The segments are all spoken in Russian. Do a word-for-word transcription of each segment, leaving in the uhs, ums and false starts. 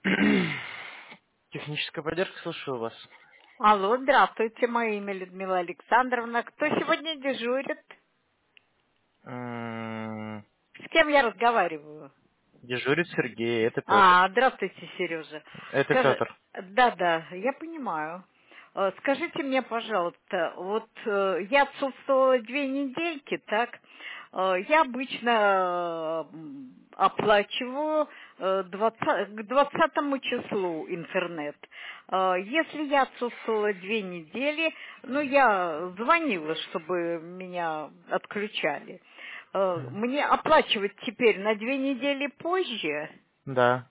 Техническая поддержка, слушаю вас. Алло, здравствуйте, мое имя Людмила Александровна. Кто сегодня дежурит? М, С кем я разговариваю? Дежурит Сергей, это Петр. А, здравствуйте, Сережа. Это Скажи, Петр. да-да, я понимаю. Э, Скажите мне, пожалуйста, вот э, я отсутствовала две недельки, так? Э, Я обычно э, м, оплачиваю э, двадцать к двадцатому числу интернет. Э, Если я отсутствовала две недели, ну, я звонила, чтобы меня отключали. Э, Мне оплачивать теперь на две недели позже? Да,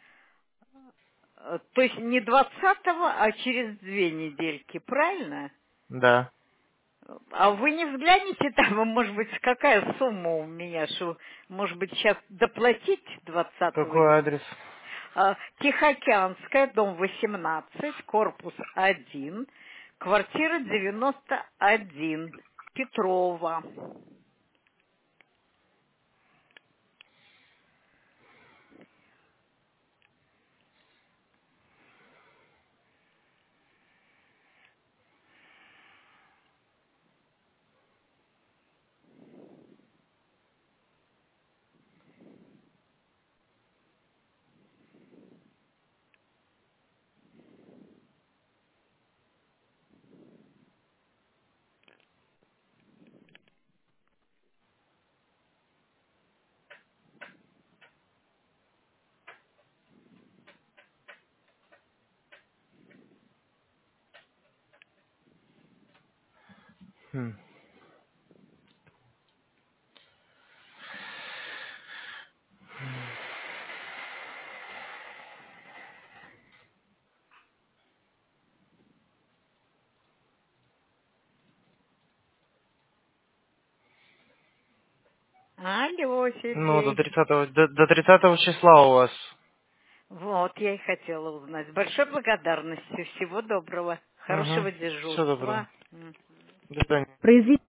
Э, То есть не двадцатого, а через две недельки, правильно? да. А вы не взгляните там, а может быть, какая сумма у меня, что, может быть, сейчас доплатить двадцатого? Какой адрес? А, Тихоокеанская, дом восемнадцать, корпус один, квартира девяносто один, Петрова. Хм. Алло, Ну, до Сергей. тридцатого, до, до тридцатого числа у вас. Вот, я и хотела узнать. С большой благодарностью. Всего доброго. Угу. Хорошего Всего доброго. дежурства. М. До свидания. Произвести